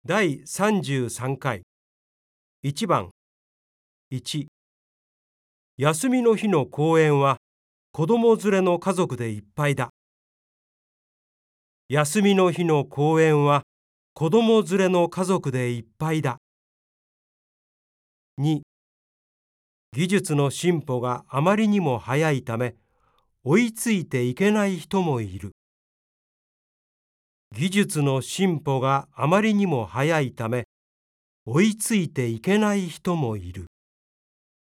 第33回1番1休みの日の公園は子供連れの家族でいっぱいだ。休みの日の公園は子供連れの家族でいっぱいだ。2技術の進歩があまりにも早いため追いついていけない人もいる。技術の進歩があまりにも早いため追いついていけない人もいる。